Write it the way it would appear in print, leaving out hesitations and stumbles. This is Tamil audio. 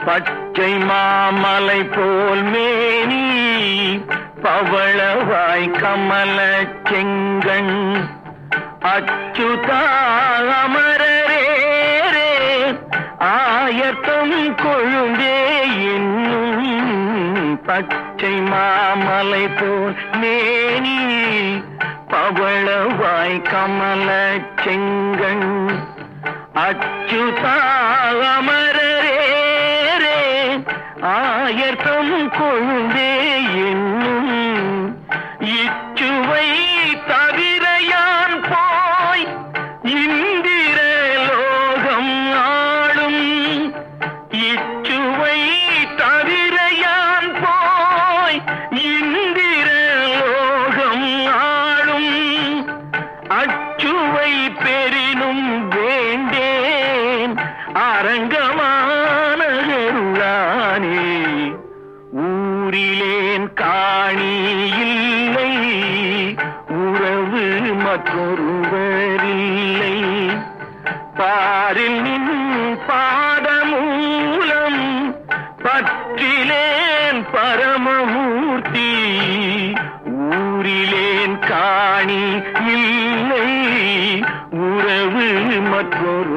பச்சை மாமலை போல் மேனி பவளவாய் கமல செங்கண் அச்சுதா அமரரேரே ஆயத்தம் கொழுந்தே என்னும் பச்சை மாமலை போல் மேனி பவளவாய் கமல செங்கண் அச்சுதா அமரரேரே ஆயத்தம் கொழுந்தே என்னும் இச்சுவை தவிர யான் போய் இந்திர லோகம் ஆளும் இச்சுவை தவிர யான் போய் இந்திர லோகம் ஆளும் அச்சுவை பெரினும் வேண்டேன் அரங்கமான கருளானே ஊரிலேன் காணி இல்லை உறவு மற்றொருவரில்லை பாரில் நின் பாதமூலம் பற்றிலேன் பரமமூர்த்தி ஊரிலேன் காணி இல்லை உறவு மற்றொரு